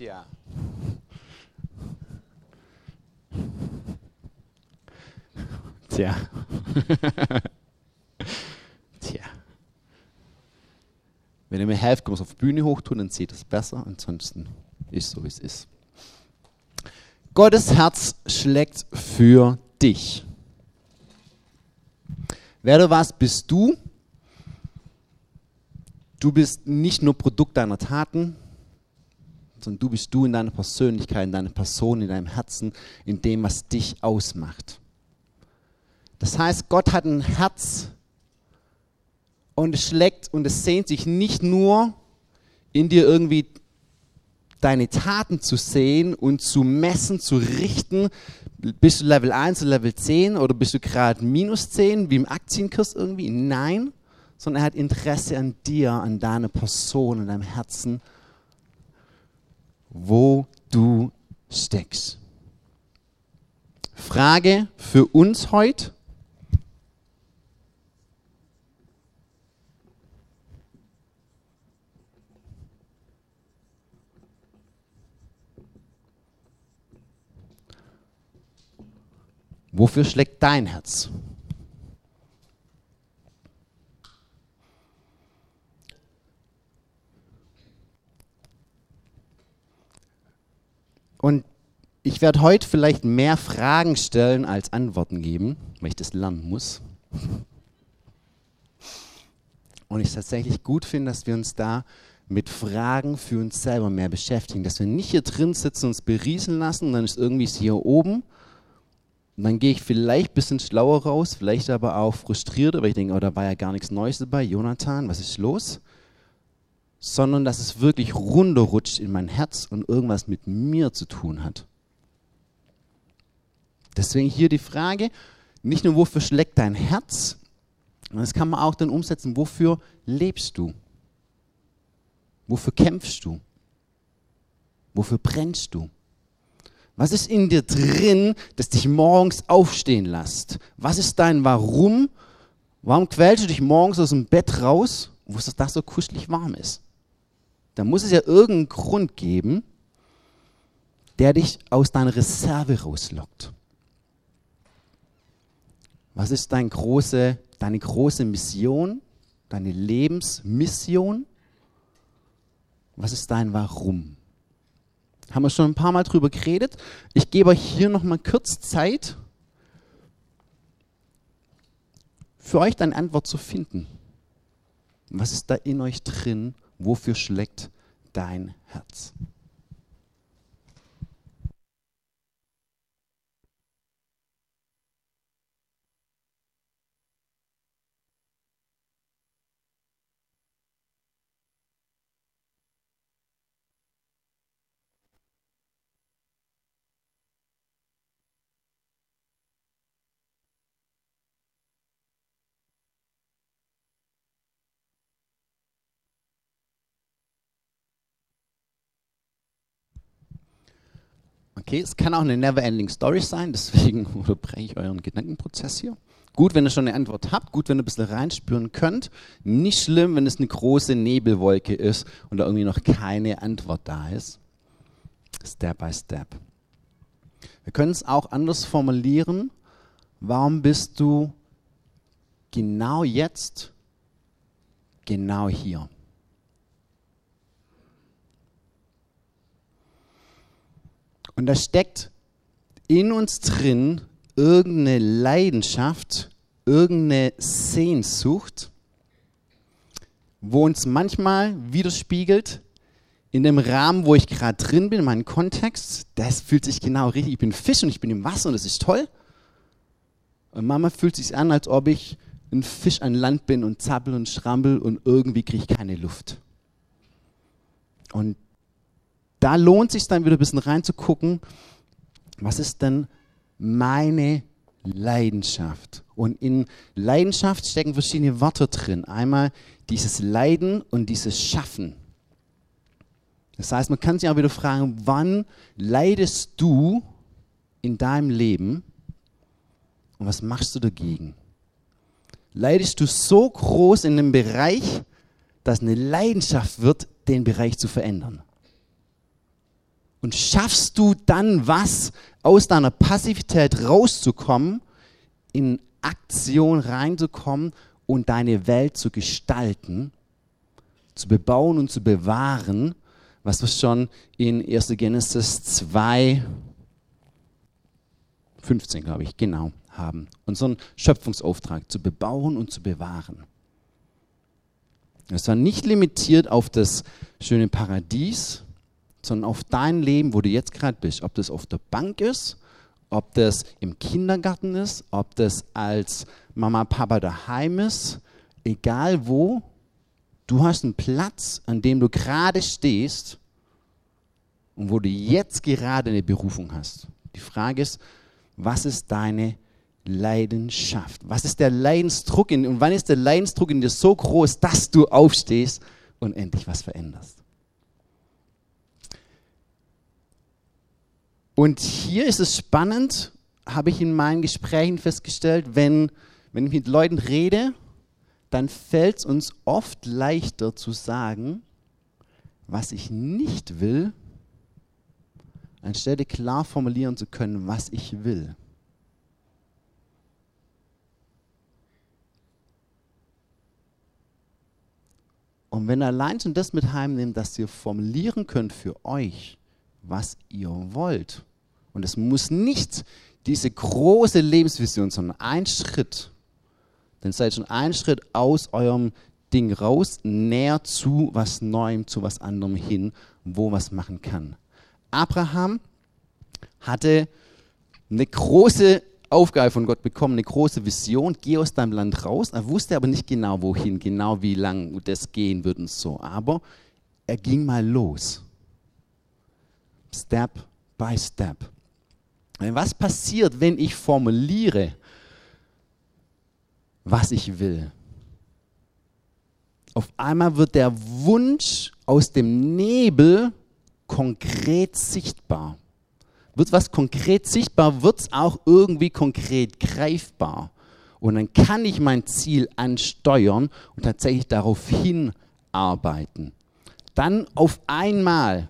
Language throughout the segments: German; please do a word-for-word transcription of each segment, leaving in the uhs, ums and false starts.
Tja. Tja. Tja. Wenn ihr mir helft, könnt ihr es auf die Bühne hochtun, dann seht ihr es besser. Ansonsten ist so, wie es ist. Gottes Herz schlägt für dich. Wer du was bist du? Du bist nicht nur Produkt deiner Taten, sondern du bist du in deiner Persönlichkeit, in deiner Person, in deinem Herzen, in dem, was dich ausmacht. Das heißt, Gott hat ein Herz und es schlägt und es sehnt sich nicht nur in dir irgendwie deine Taten zu sehen und zu messen, zu richten. Bist du Level eins oder Level zehn oder bist du gerade minus zehn, wie im Aktienkurs irgendwie? Nein, sondern er hat Interesse an dir, an deiner Person, an deinem Herzen, wo du steckst. Frage für uns heute. Wofür schlägt dein Herz? Und ich werde heute vielleicht mehr Fragen stellen als Antworten geben, weil ich das lernen muss. Und ich es tatsächlich gut finde, dass wir uns da mit Fragen für uns selber mehr beschäftigen. Dass wir nicht hier drin sitzen und uns berieseln lassen und dann ist irgendwie es hier oben. Und dann gehe ich vielleicht ein bisschen schlauer raus, vielleicht aber auch frustrierter, weil ich denke, oh, da war ja gar nichts Neues dabei. Jonathan, was ist los? Sondern dass es wirklich runterrutscht in mein Herz und irgendwas mit mir zu tun hat. Deswegen hier die Frage, nicht nur wofür schlägt dein Herz, sondern das kann man auch dann umsetzen, wofür lebst du? Wofür kämpfst du? Wofür brennst du? Was ist in dir drin, das dich morgens aufstehen lässt? Was ist dein Warum? Warum quälst du dich morgens aus dem Bett raus, wo es das so kuschelig warm ist? Da muss es ja irgendeinen Grund geben, der dich aus deiner Reserve rauslockt. Was ist dein große, deine große Mission, deine Lebensmission? Was ist dein Warum? Haben wir schon ein paar Mal drüber geredet. Ich gebe euch hier noch mal kurz Zeit, für euch deine Antwort zu finden. Was ist da in euch drin? Wofür schlägt dein Herz? Okay, es kann auch eine never-ending Story sein, deswegen unterbreche ich euren Gedankenprozess hier. Gut, wenn ihr schon eine Antwort habt, gut, wenn ihr ein bisschen reinspüren könnt. Nicht schlimm, wenn es eine große Nebelwolke ist und da irgendwie noch keine Antwort da ist. Step by step. Wir können es auch anders formulieren. Warum bist du genau jetzt, genau hier? Und da steckt in uns drin irgendeine Leidenschaft, irgendeine Sehnsucht, wo uns manchmal widerspiegelt, in dem Rahmen, wo ich gerade drin bin, in meinem Kontext, das fühlt sich genau richtig, ich bin Fisch und ich bin im Wasser und das ist toll. Und manchmal fühlt es sich an, als ob ich ein Fisch an Land bin und zappel und schrampel und irgendwie kriege ich keine Luft. Und da lohnt es sich dann wieder ein bisschen reinzugucken, was ist denn meine Leidenschaft? Und in Leidenschaft stecken verschiedene Wörter drin. Einmal dieses Leiden und dieses Schaffen. Das heißt, man kann sich auch wieder fragen, wann leidest du in deinem Leben und was machst du dagegen? Leidest du so groß in einem Bereich, dass eine Leidenschaft wird, den Bereich zu verändern? Und schaffst du dann was, aus deiner Passivität rauszukommen, in Aktion reinzukommen und deine Welt zu gestalten, zu bebauen und zu bewahren, was wir schon in erster Genesis zwei, fünfzehn, glaube ich, genau, haben. Unseren Schöpfungsauftrag zu bebauen und zu bewahren. Es war nicht limitiert auf das schöne Paradies, sondern auf dein Leben, wo du jetzt gerade bist. Ob das auf der Bank ist, ob das im Kindergarten ist, ob das als Mama, Papa daheim ist, egal wo, du hast einen Platz, an dem du gerade stehst und wo du jetzt gerade eine Berufung hast. Die Frage ist, was ist deine Leidenschaft? Was ist der Leidensdruck in, und wann ist der Leidensdruck in dir so groß, dass du aufstehst und endlich was veränderst? Und hier ist es spannend, habe ich in meinen Gesprächen festgestellt, wenn, wenn ich mit Leuten rede, dann fällt es uns oft leichter zu sagen, was ich nicht will, anstelle klar formulieren zu können, was ich will. Und wenn ihr allein schon das mit heimnehmt, dass ihr formulieren könnt für euch, was ihr wollt. Und es muss nicht diese große Lebensvision, sondern ein Schritt. Dann seid schon ein Schritt aus eurem Ding raus, näher zu was Neuem, zu was anderem hin, wo was machen kann. Abraham hatte eine große Aufgabe von Gott bekommen, eine große Vision, geh aus deinem Land raus. Er wusste aber nicht genau wohin, genau wie lang das gehen wird und so. Aber er ging mal los. Step by step. Was passiert, wenn ich formuliere, was ich will? Auf einmal wird der Wunsch aus dem Nebel konkret sichtbar. Wird was konkret sichtbar, wird es auch irgendwie konkret greifbar. Und dann kann ich mein Ziel ansteuern und tatsächlich darauf hinarbeiten. Dann auf einmal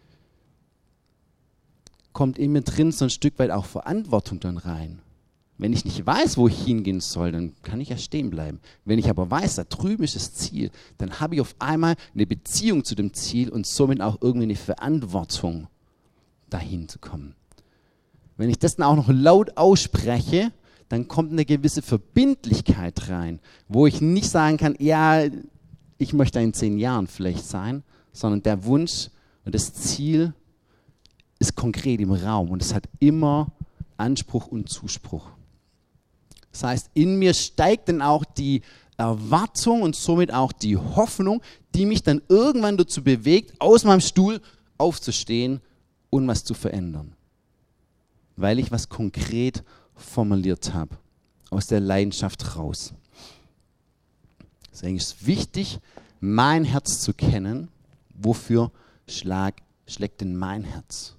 kommt in mir drin so ein Stück weit auch Verantwortung dann rein. Wenn ich nicht weiß, wo ich hingehen soll, dann kann ich ja stehen bleiben. Wenn ich aber weiß, da drüben ist das Ziel, dann habe ich auf einmal eine Beziehung zu dem Ziel und somit auch irgendwie eine Verantwortung, dahin zu kommen. Wenn ich das dann auch noch laut ausspreche, dann kommt eine gewisse Verbindlichkeit rein, wo ich nicht sagen kann, ja, ich möchte in zehn Jahren vielleicht sein, sondern der Wunsch und das Ziel ist konkret im Raum und es hat immer Anspruch und Zuspruch. Das heißt, in mir steigt dann auch die Erwartung und somit auch die Hoffnung, die mich dann irgendwann dazu bewegt, aus meinem Stuhl aufzustehen und was zu verändern. Weil ich was konkret formuliert habe, aus der Leidenschaft raus. Deswegen ist es wichtig, mein Herz zu kennen. Wofür schlag, schlägt denn mein Herz?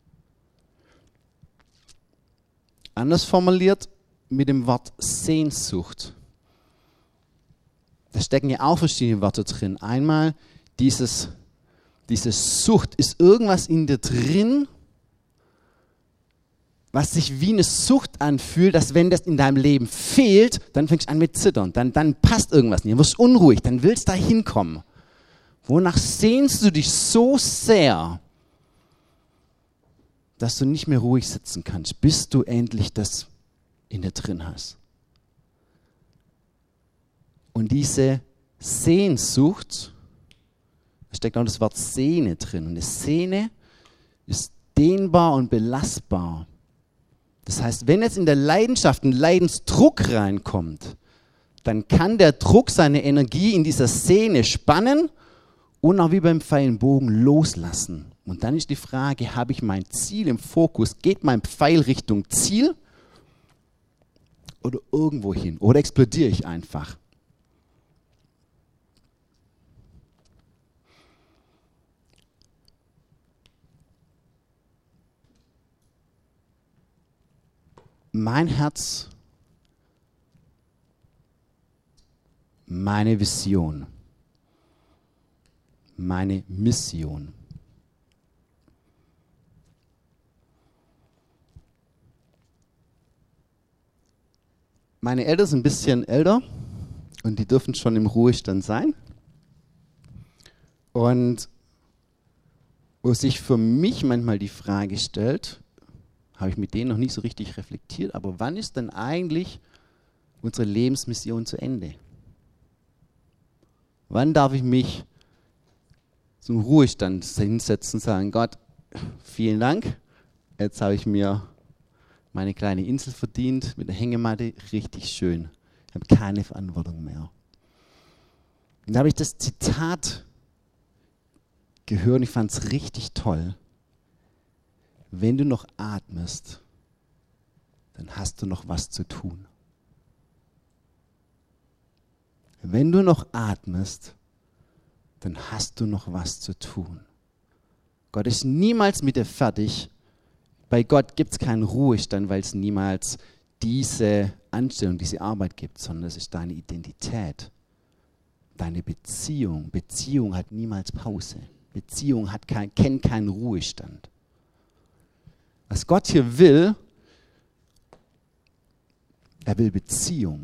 Anders formuliert mit dem Wort Sehnsucht. Da stecken ja auch verschiedene Wörter drin. Einmal dieses, diese Sucht. Ist irgendwas in dir drin, was sich wie eine Sucht anfühlt, dass wenn das in deinem Leben fehlt, dann fängst du an mit Zittern. Dann, dann passt irgendwas nicht. Du wirst unruhig. Dann willst du da hinkommen. Wonach sehnst du dich so sehr, dass du nicht mehr ruhig sitzen kannst, bis du endlich das in dir drin hast. Und diese Sehnsucht, da steckt auch das Wort Sehne drin. Und die Sehne ist dehnbar und belastbar. Das heißt, wenn jetzt in der Leidenschaft ein Leidensdruck reinkommt, dann kann der Druck seine Energie in dieser Sehne spannen und auch wie beim Pfeilenbogen loslassen. Und dann ist die Frage, habe ich mein Ziel im Fokus? Geht mein Pfeil Richtung Ziel oder irgendwo hin? Oder explodiere ich einfach? Mein Herz, meine Vision, meine Mission. Meine Eltern sind ein bisschen älter und die dürfen schon im Ruhestand sein. Und wo sich für mich manchmal die Frage stellt, habe ich mit denen noch nicht so richtig reflektiert, aber wann ist denn eigentlich unsere Lebensmission zu Ende? Wann darf ich mich zum Ruhestand hinsetzen und sagen, Gott, vielen Dank, jetzt habe ich mir meine kleine Insel verdient mit der Hängematte, richtig schön. Ich habe keine Verantwortung mehr. Und da habe ich das Zitat gehört und ich fand es richtig toll. Wenn du noch atmest, dann hast du noch was zu tun. Wenn du noch atmest, dann hast du noch was zu tun. Gott ist niemals mit dir fertig. Bei Gott gibt es keinen Ruhestand, weil es niemals diese Anstellung, diese Arbeit gibt, sondern es ist deine Identität, deine Beziehung. Beziehung hat niemals Pause. Beziehung hat kein, kennt keinen Ruhestand. Was Gott hier will, er will Beziehung.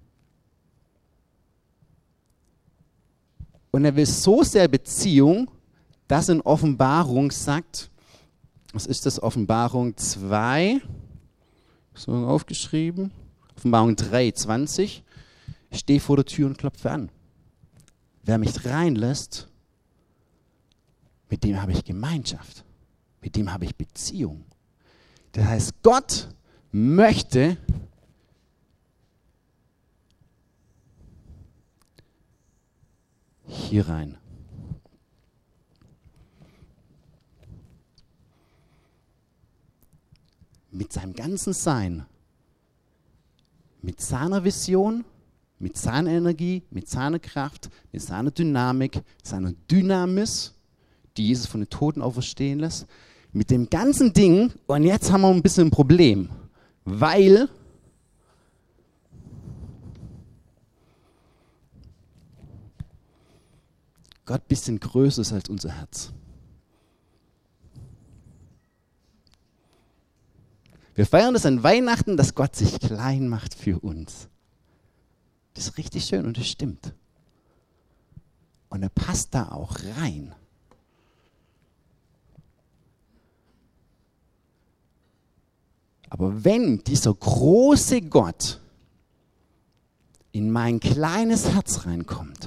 Und er will so sehr Beziehung, dass in Offenbarung sagt, was ist das? Offenbarung zwei, so aufgeschrieben, Offenbarung drei, zwanzig, ich stehe vor der Tür und klopfe an. Wer mich reinlässt, mit dem habe ich Gemeinschaft, mit dem habe ich Beziehung. Das heißt, Gott möchte hier rein. Mit seinem ganzen Sein, mit seiner Vision, mit seiner Energie, mit seiner Kraft, mit seiner Dynamik, seiner Dynamis, die Jesus von den Toten auferstehen lässt, mit dem ganzen Ding. Und jetzt haben wir ein bisschen ein Problem, weil Gott ein bisschen größer ist als unser Herz. Wir feiern das an Weihnachten, dass Gott sich klein macht für uns. Das ist richtig schön und das stimmt. Und er passt da auch rein. Aber wenn dieser große Gott in mein kleines Herz reinkommt,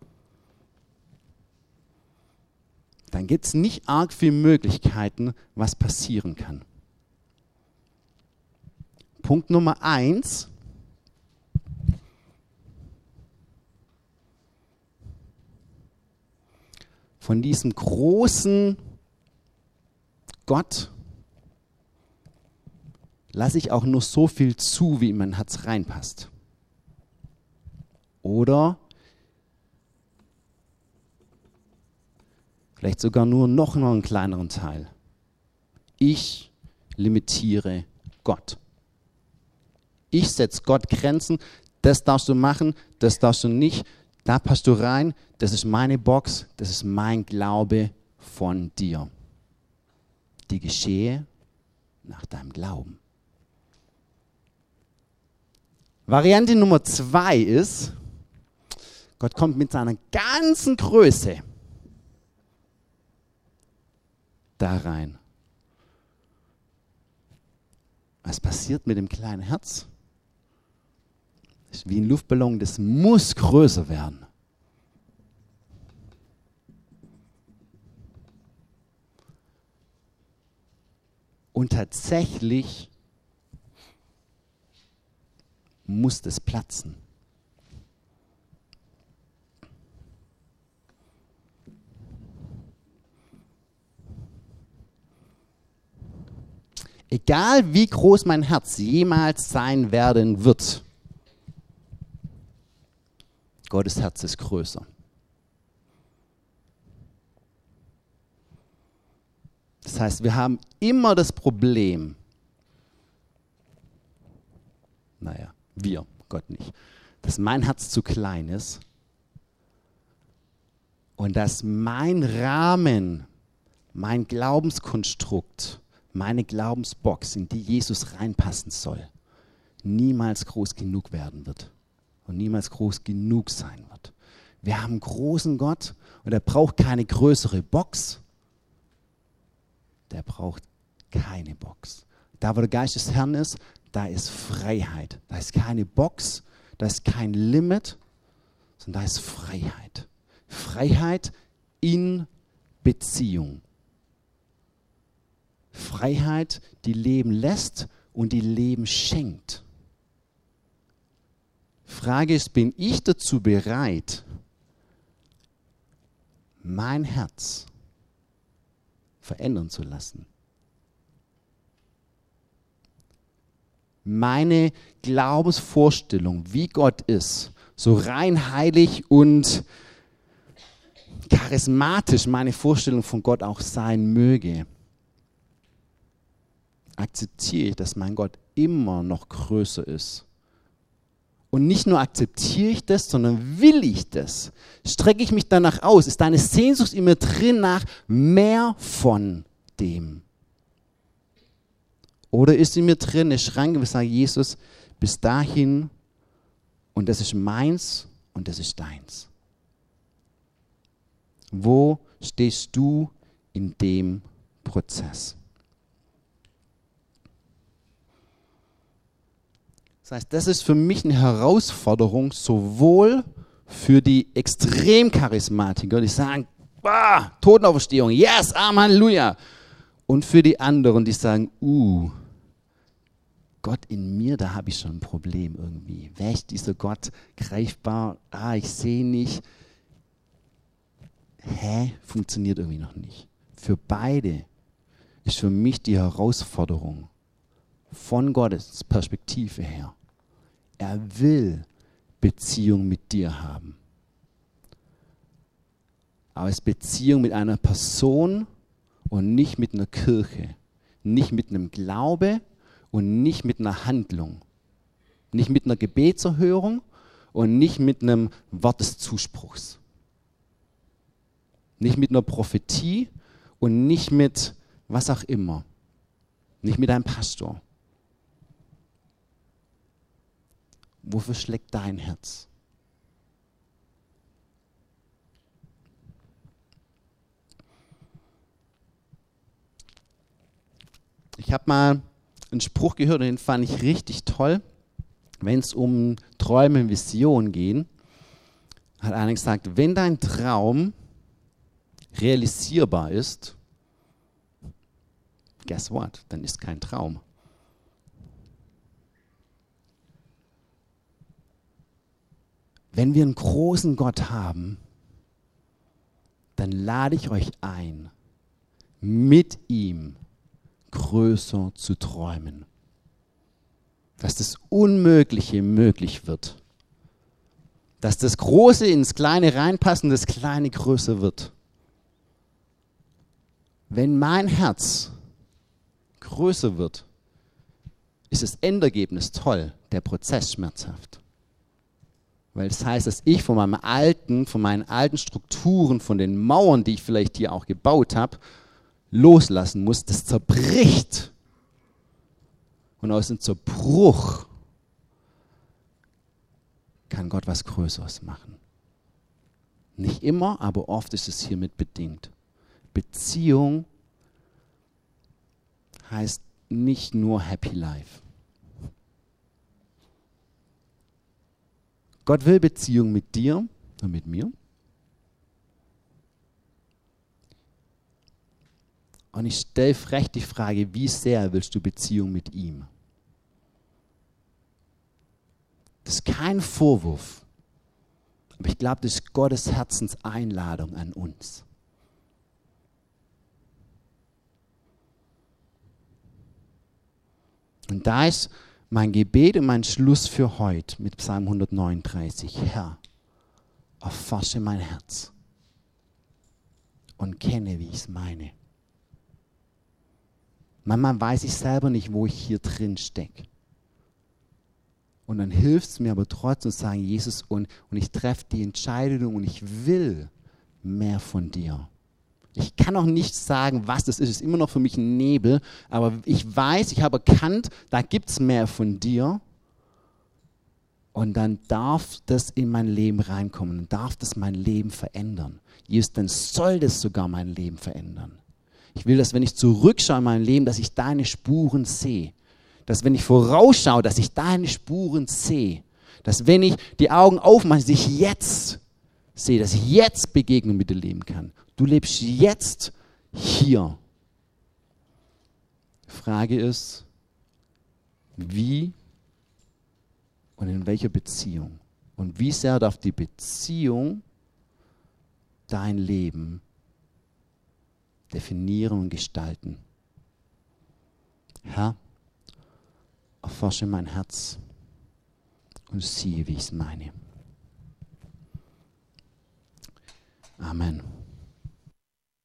dann gibt es nicht arg viele Möglichkeiten, was passieren kann. Punkt Nummer eins. Von diesem großen Gott lasse ich auch nur so viel zu, wie in mein Herz reinpasst. Oder vielleicht sogar nur noch, noch einen kleineren Teil. Ich limitiere Gott. Ich setze Gott Grenzen. Das darfst du machen, das darfst du nicht. Da passt du rein. Das ist meine Box. Das ist mein Glaube von dir. Die geschehe nach deinem Glauben. Variante Nummer zwei ist, Gott kommt mit seiner ganzen Größe da rein. Was passiert mit dem kleinen Herz? Das ist wie ein Luftballon, das muss größer werden. Und tatsächlich muss das platzen. Egal wie groß mein Herz jemals sein werden wird, Gottes Herz ist größer. Das heißt, wir haben immer das Problem, naja, wir, Gott nicht, dass mein Herz zu klein ist und dass mein Rahmen, mein Glaubenskonstrukt, meine Glaubensbox, in die Jesus reinpassen soll, niemals groß genug werden wird und niemals groß genug sein wird. Wir haben einen großen Gott und er braucht keine größere Box. Der braucht keine Box. Da, wo der Geist des Herrn ist, da ist Freiheit. Da ist keine Box, da ist kein Limit, sondern da ist Freiheit. Freiheit in Beziehung. Freiheit, die Leben lässt und die Leben schenkt. Frage ist, bin ich dazu bereit, mein Herz verändern zu lassen? Meine Glaubensvorstellung, wie Gott ist, so rein heilig und charismatisch meine Vorstellung von Gott auch sein möge, akzeptiere ich, dass mein Gott immer noch größer ist. Und nicht nur akzeptiere ich das, sondern will ich das. Strecke ich mich danach aus? Ist da eine Sehnsucht in mir drin nach mehr von dem? Oder ist in mir drin eine Schranke, wo ich sage, Jesus, bis dahin und das ist meins und das ist deins. Wo stehst du in dem Prozess? Das heißt, das ist für mich eine Herausforderung, sowohl für die Extremcharismatiker, die sagen, ah, Totenauferstehung, yes, Amen, Halleluja. Und für die anderen, die sagen, uh, Gott in mir, da habe ich schon ein Problem irgendwie. Wer ist dieser Gott greifbar? Ah, ich sehe nicht. Hä? Funktioniert irgendwie noch nicht. Für beide ist für mich die Herausforderung von Gottes Perspektive her. Er will Beziehung mit dir haben. Aber es ist Beziehung mit einer Person und nicht mit einer Kirche. Nicht mit einem Glaube und nicht mit einer Handlung. Nicht mit einer Gebetserhörung und nicht mit einem Wort des Zuspruchs. Nicht mit einer Prophetie und nicht mit was auch immer. Nicht mit einem Pastor. Wofür schlägt dein Herz? Ich habe mal einen Spruch gehört und den fand ich richtig toll. Wenn es um Träume und Visionen geht, hat einer gesagt, wenn dein Traum realisierbar ist, guess what? Dann ist kein Traum. Wenn wir einen großen Gott haben, dann lade ich euch ein, mit ihm größer zu träumen. Dass das Unmögliche möglich wird. Dass das Große ins Kleine reinpasst und das Kleine größer wird. Wenn mein Herz größer wird, ist das Endergebnis toll, der Prozess schmerzhaft. Weil das heißt, dass ich von meinem alten, von meinen alten Strukturen, von den Mauern, die ich vielleicht hier auch gebaut habe, loslassen muss. Das zerbricht. Und aus dem Zerbruch kann Gott was Größeres machen. Nicht immer, aber oft ist es hiermit bedingt. Beziehung heißt nicht nur Happy Life. Gott will Beziehung mit dir und mit mir. Und ich stelle frech die Frage, wie sehr willst du Beziehung mit ihm? Das ist kein Vorwurf. Aber ich glaube, das ist Gottes Herzenseinladung an uns. Und da ist mein Gebet und mein Schluss für heute mit Psalm hundertneununddreißig. Herr, erforsche mein Herz und kenne, wie ich es meine. Manchmal weiß ich selber nicht, wo ich hier drin stecke. Und dann hilft es mir aber trotzdem zu sagen, Jesus, und, und ich treffe die Entscheidung und ich will mehr von dir. Ich kann auch nicht sagen, was das ist. Es ist immer noch für mich ein Nebel. Aber ich weiß, ich habe erkannt, da gibt es mehr von dir. Und dann darf das in mein Leben reinkommen und darf das mein Leben verändern. Jesus, dann soll das sogar mein Leben verändern. Ich will, dass wenn ich zurückschaue in mein Leben, dass ich deine Spuren sehe. Dass wenn ich vorausschaue, dass ich deine Spuren sehe. Dass wenn ich die Augen aufmache, dass ich jetzt sehe, dass ich jetzt Begegnung mit dir leben kann. Du lebst jetzt hier. Die Frage ist, wie und in welcher Beziehung? Und wie sehr darf die Beziehung dein Leben definieren und gestalten? Herr, erforsche mein Herz und siehe, wie ich es meine. Amen.